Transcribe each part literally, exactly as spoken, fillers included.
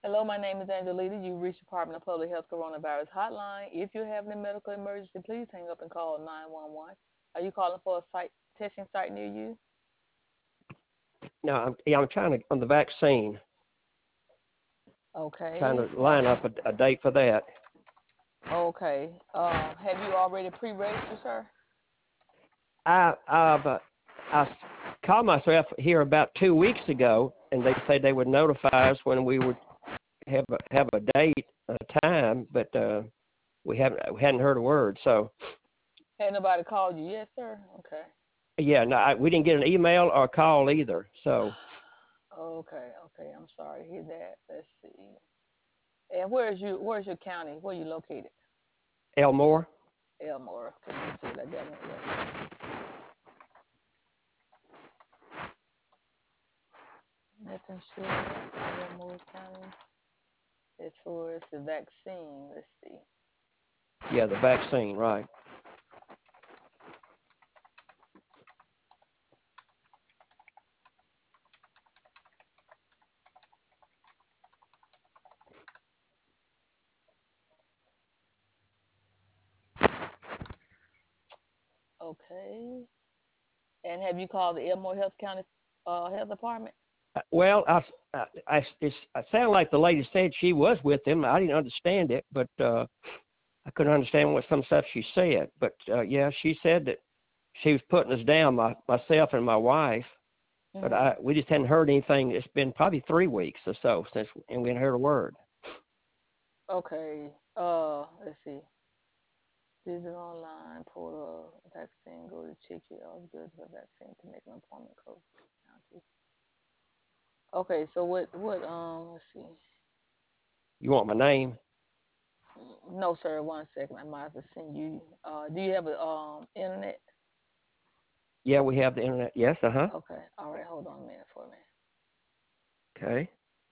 Hello, my name is Angelita. You reached Department of Public Health Coronavirus Hotline. If you have any medical emergency, please hang up and call nine one one. Are you calling for a site testing site near you? No, I'm, yeah, I'm trying to on the vaccine, trying Okay. to Have line up a, a date for that. okay. Uh, have you already pre-registered, sir? I I've uh, I called myself here about two weeks ago, and they said they would notify us when we would have a, have a date, a time, but uh, we haven't we hadn't heard a word. So Had nobody called you yet, sir? Okay. yeah, no, I, we didn't get an email or a call either. So Okay. Okay. I'm sorry to hear that. Let's see. And where is you? Where's your county? Where you located? Elmore. Elmore. Okay. Let me see what I got. in Nothing sure. Elmore County. As far as the vaccine, let's see. Yeah, the vaccine, right? Okay. And have you called the Elmore Health County uh, Health Department? Uh, Well, I, I, I, it's, I sound like the lady said she was with them. I didn't understand it, but uh, I couldn't understand what some stuff she said. But uh, yeah, she said that she was putting us down, my, myself and my wife. But Mhm. I, we just hadn't heard anything. It's been probably three weeks or so since, and we hadn't heard a word. Okay. Uh, let's see. Visit online portal vaccine. Go to check your eligibility for vaccine to make an appointment code. County. Okay. So what? What? Um. Let's see. You want my name? No, sir. One second. I might have to send you. Uh, do you have a um internet? Yeah, we have the internet. Yes, uh huh. Okay. All right. Hold on a minute for me. Okay.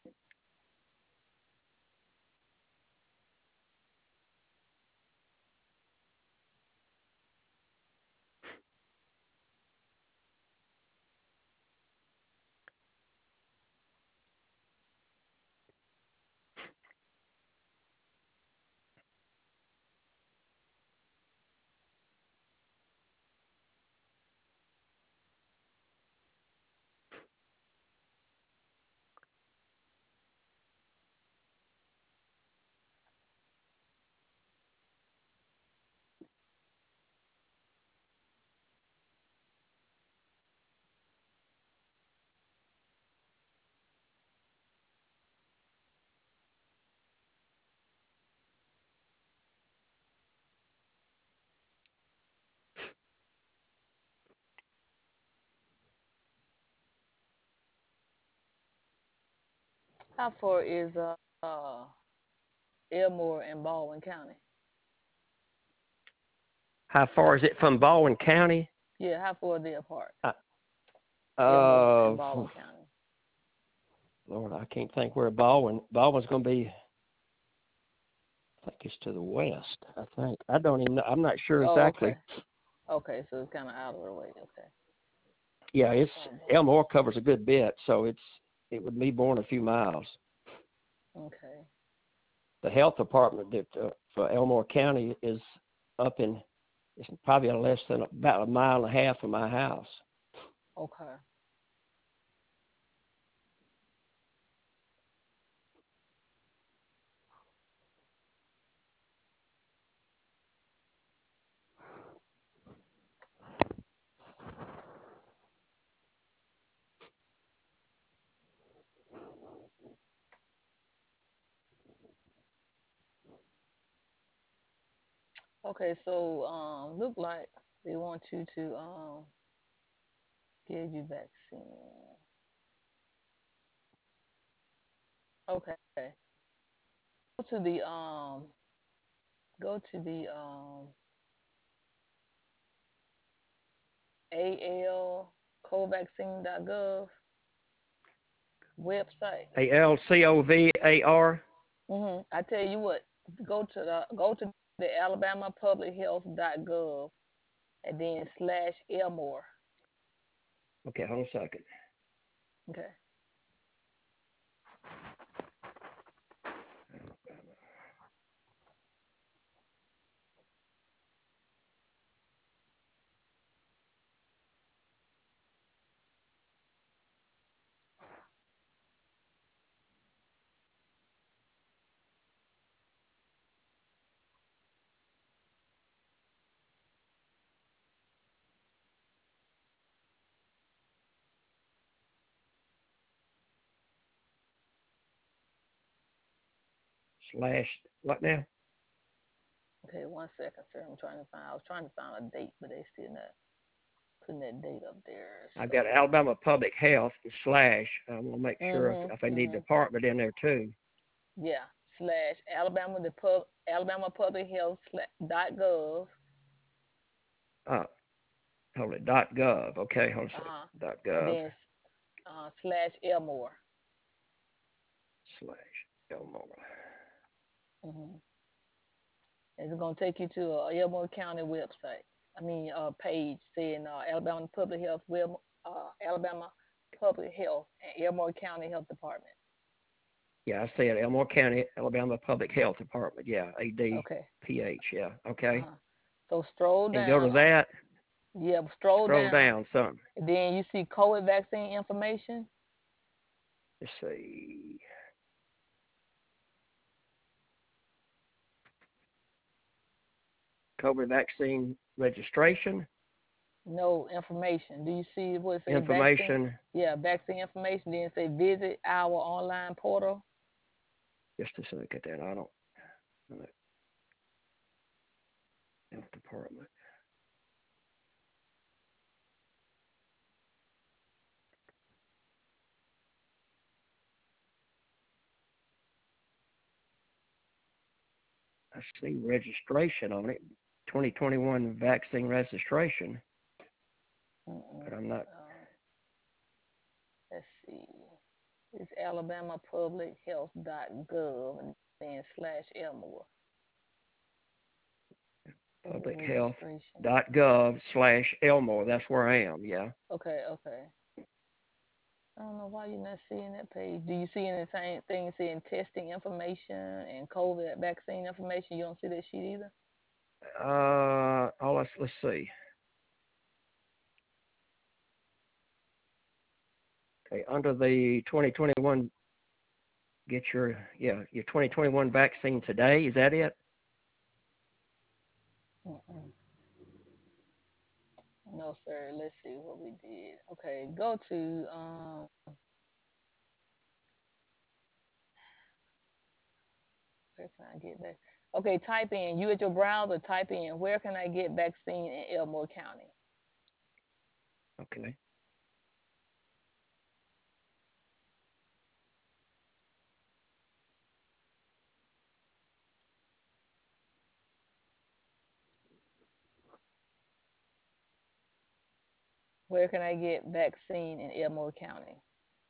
How far is uh, uh Elmore and Baldwin County? How far is it from Baldwin County? Yeah. How far are they apart? Uh, Elmore uh and Baldwin County. Lord, I can't think where Baldwin. Baldwin's going to be. I think it's to the west. I think. I don't even know. I'm not sure Oh, okay. exactly. Okay, so it's kind of out of the way. Okay. Yeah, it's Oh, Elmore covers a good bit, so it's it would be more than a few miles. okay. The health department that uh, for Elmore County is up in it's probably less than about a mile and a half from my house. Okay. Okay, so um look like they want you to um give you vaccine. Okay. Go to the um go to the um A L covaccine dot gov website. A L C O V A R. Mhm. I tell you what, go to the go to the alabama public health dot gov and then slash Elmore. Okay, hold on a second. Okay. slash what now? Okay, one second, sir. I'm trying to find. I was trying to find a date, but they still not putting that date up there. I've got So. Alabama Public Health slash. I'm gonna make sure if, Mhm. if I need Mhm. department in there too. Yeah. Slash Alabama the pub Alabama Public Health dot gov. Uh, hold it. Dot gov. Okay, hold on a Uh second. huh. Dot And gov then uh, slash Elmore. slash Elmore. Mhm. It's gonna take you to a Elmore County website. I mean, uh, page saying uh, Alabama Public Health web, uh, Alabama Public Health and Elmore County Health Department. Yeah, I see it. Elmore County, Alabama Public Health Department. Yeah, A D Okay. P H. Yeah, Uh okay. huh. So stroll And go down. to Uh, that. yeah, stroll Scroll down. down some. And then you see COVID vaccine information. Let's see. COVID vaccine registration No information. Do you see what it say vaccine? information. Yeah, vaccine information. Then it say visit our online portal. Just a second there. I don't. Health department. I see registration on it. twenty twenty-one vaccine registration. Mm-mm. But I'm not. Uh, let's see. It's Alabama Public Health dot gov and then slash Elmore. Public Public Health registration. dot gov slash Elmore. That's where I am. Yeah. Okay, okay. I don't know why you're not seeing that page. Do you see any same thing saying testing information and COVID vaccine information? You don't see that sheet either? Uh. Oh, let's let's see. Okay. Under the twenty twenty-one, get your yeah your twenty twenty-one vaccine today. Is that it? Mm-mm. No, sir. Let's see what we did. Okay, go to um. Where can I get that? Okay, type in. You at your browser, type in. Where can I get vaccine in Elmore County? Okay. Where can I get vaccine in Elmore County?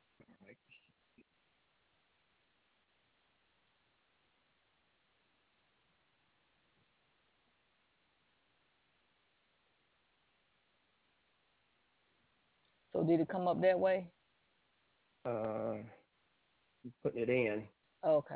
So did it come up that way? Uh. Putting it in. Okay.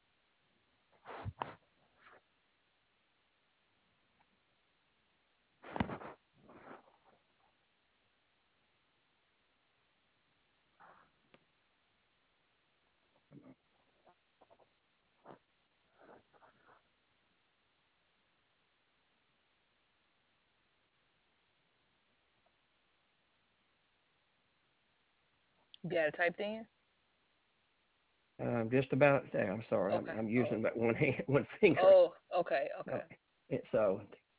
You got it typed in? Um, just about there. I'm sorry. I'm, Okay. I'm Oh. using about one hand, one finger. Oh. Okay. Okay. Okay. It, so,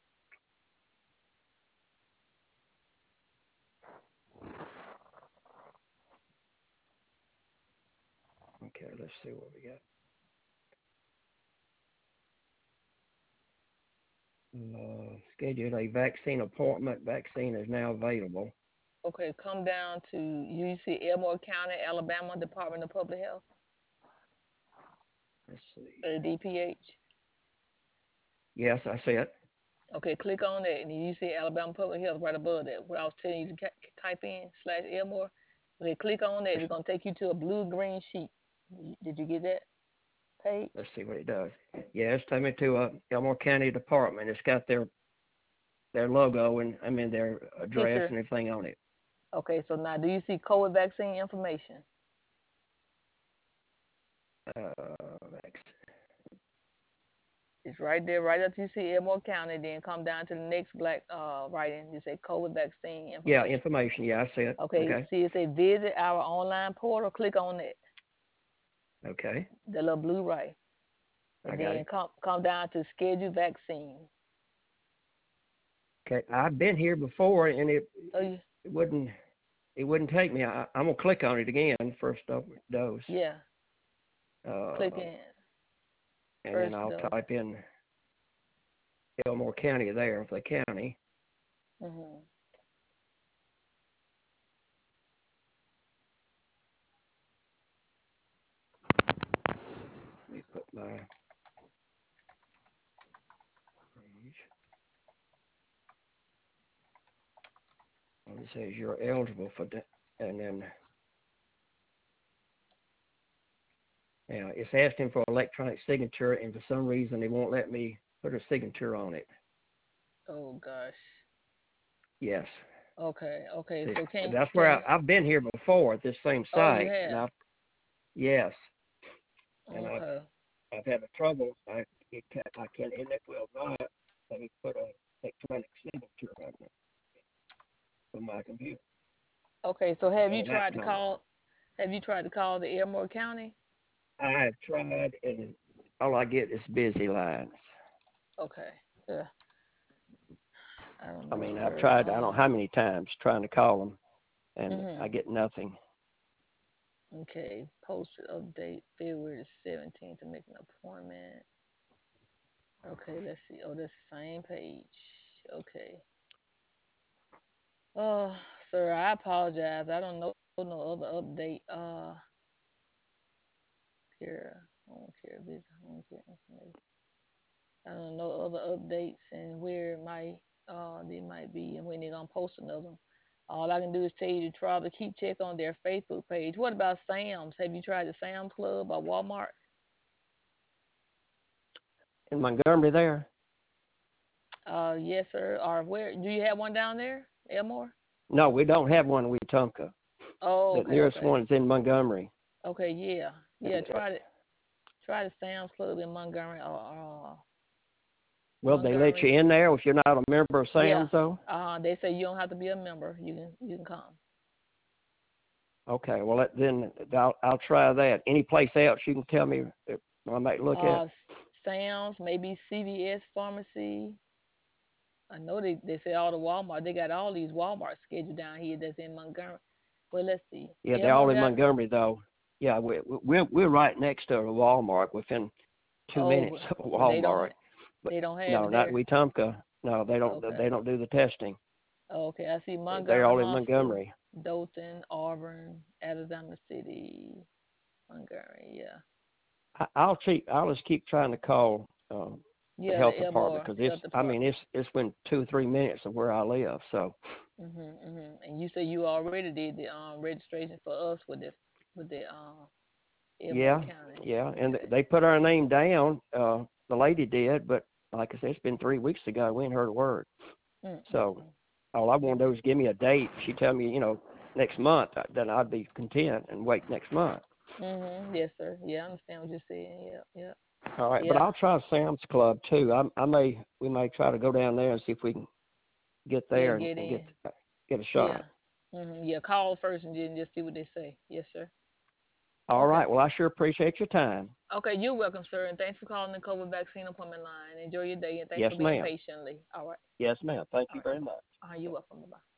okay, let's see what we got. Uh, schedule a vaccine appointment. Vaccine is now available. Okay. Come down to you see Elmore County, Alabama Department of Public Health, Let's see. or D P H. Yes, I see it. Okay, click on that, and you see Alabama Public Health right above that. What I was telling you to type in slash Elmore. Okay, click on that. It's gonna take you to a blue green sheet. Did you get that page? Let's see what it does. Yeah, it's taking me to a Elmore County Department. It's got their their logo and I mean their address Picture. and everything on it. Okay, so now do you see COVID vaccine information? Uh, It's right there, right after you see Elmore County. Then come down to the next black uh, writing. You say COVID vaccine yeah, information. information. Yeah, I see it. Okay, Okay. see it say visit our online portal. Click on it. Okay. The little blue right. and I got then it. come come down to schedule vaccine. Okay, I've been here before, and it Oh, you, it wouldn't it wouldn't take me. I, I'm gonna click on it again. First do- dose, yeah. Click uh, in and then first I'll dose. type in Elmore County there, the county. Mhm. Let me put my page. It says you're eligible for that, and then yeah, it's asking for electronic signature, and for some reason they won't let me put a signature on it. Oh gosh. Yes, Okay. Okay. see, So can that's where can I, I've been here before at this same oh you site, and have I've yes, and I've okay. I've had a trouble. I it can I can and it will not let me put a electronic signature on it on my computer. Okay. So have you Oh, that's tried to not. call? Have you tried to call the Elmore County? I have tried, and all I get is busy lines. Okay. Yeah. I don't I know, mean, I've sir. tried, I don't know Um. how many times trying to call them, and I Mhm. get nothing. Okay. Posted update February seventeenth to make an appointment. Okay. Let's see. Oh, that's the same page. Okay. Oh, sir, I apologize. I don't know no other update. Uh, care, home care, visit home care information. I don't know other updates and where it might, uh, they might be and when they're gonna post another one. All I can do is tell you to try to keep check on their Facebook page. What about Sam's? Have you tried the Sam's Club or Walmart? In Montgomery there? Uh, yes, sir. Or where? Do you have one down there, Elmore? No, we don't have one in Wetumpka. Oh, The okay, nearest okay, one is in Montgomery. okay. Yeah, yeah. And, uh, Try to try the Sam's Club in Montgomery or uh, will they let you Montgomery. in there if you're not a member of Yeah. Sam's, though? Uh, they say you don't have to be a member. You can you can come. Okay, well, that- then I'll, I'll try that. Any place else you can tell me that I might look at? Uh, Sam's, maybe C V S Pharmacy. I know they, they say all the Walmart. They got all these Walmart scheduled down here that's in Montgomery. Well, let's see. Yeah, they're all Elmore in got. Montgomery, though. Yeah, we, we're, we're right next to a Walmart within two minutes Oh, of a well they don't Walmart. But they don't have no, it not there. Wetumpka. No, they don't. Okay. They don't do the testing. Okay. I see They're Montgomery all in Hospital, Montgomery. Dothan, Auburn, Alexander City, Montgomery. Yeah. I, I'll keep. I'll just keep trying to call um, the Yeah, health the department Elmore because it's. Health I mean, Department. it's it's been two or three minutes of where I live. So Mhm, mhm. And you say you already did the um registration for us with the with the um Elmore yeah, County. yeah, and Okay. they put our name down. Uh, the lady did, but like I said, it's been three weeks ago. We ain't heard a word. Mm, mm, So mm. all I want to do is give me a date. She tell me, you know, next month. uh, Then I'd be content and wait next month. Mhm. Yes, sir. Yeah, I understand what you're saying. Yep, yep. All right, but Yeah. I'll try Sam's Club too. I, I may we may try to go down there and see if we can get Yeah, there and, get and in. get get a Yeah. shot. Mhm. Yeah, call first and then just see what they say. Yes, sir. All Okay. right. Well, I sure appreciate your time. Okay, you're welcome, sir, and thanks for calling the COVID vaccine appointment line. Enjoy your day and thanks Yes, for being ma'am. patiently. All right. Yes, ma'am. Thank All you right. very much. Uh, you're welcome. Bye-bye.